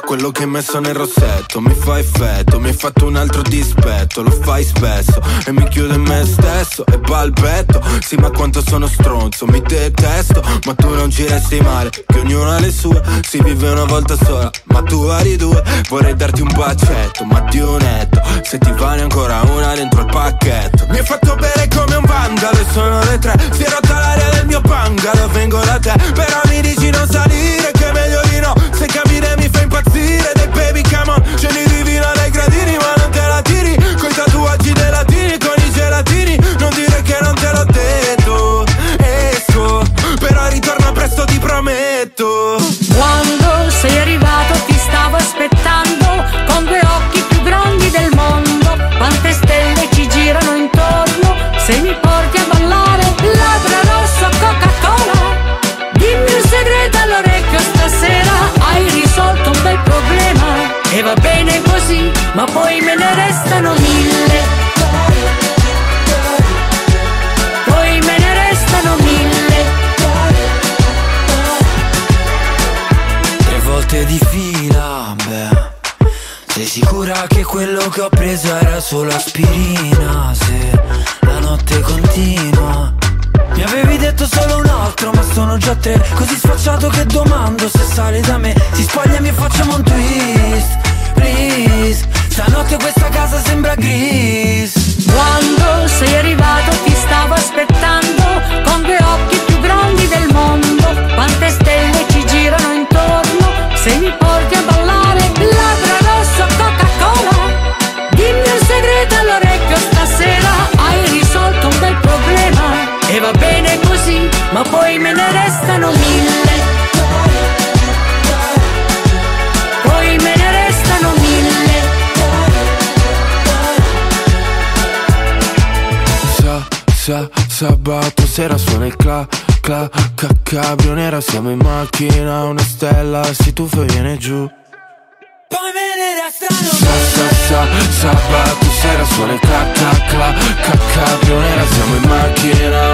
quello che hai messo nel rossetto mi fa effetto, mi hai fatto un altro dispetto, lo fai spesso e mi chiudo in me stesso e balbetto. Sì, ma quanto sono stronzo, mi detesto, ma tu non ci resti male, che ognuno ha le sue, si vive una volta sola, ma tu vari due. Vorrei darti un bacetto, ma di un etto, se ti va ne ancora una dentro il pacchetto. Mi hai fatto bere come un vandalo e sono le 3, si è rotta l'aria del mio bungalow, vengo da te, però mi dici non salire, che è meglio di no, se capire mi fa impazzire. Dei baby come on, scegli di vino dai gradini, ma non te la tiri, coi tatuaggi dei latini, con i gelatini, non dire che non te l'ho detto. Esco, però ritorno presto, ti prometto. Quando sei arrivato ti stavo aspettando, con due occhi più grandi del mondo, quante stelle ci girano intorno, se mi porti a ballare, labbra rosso, Coca-Cola, dimmi un segreto all'orecchio stasera, hai risolto un bel problema, e va bene così, ma poi me ne restano 1000, poi me ne restano 1000. 3 volte di fila, beh, sei sicura che quello che ho preso era solo aspirina? Se la notte continua, mi avevi detto solo un altro, ma sono già 3, così sfacciato che domando se sale da me. Si spogliami e facciamo un twist, please, stanotte questa casa sembra gris. Quando sei arrivato ti stavo aspettando, con due occhi più grandi del mondo, quante stelle ci girano intorno, se mi porti a ballare, labbra rosso, Coca-Cola, dimmi un segreto all'orecchio stasera, hai risolto un bel problema, e va bene così, ma poi me ne restano 1000, poi me ne restano 1000. Sabato sera suona il cabrio nera, siamo in macchina, una stella si tuffa e viene giù. Poi me ne restano Sabato sera suona il cabrio nera, siamo in macchina,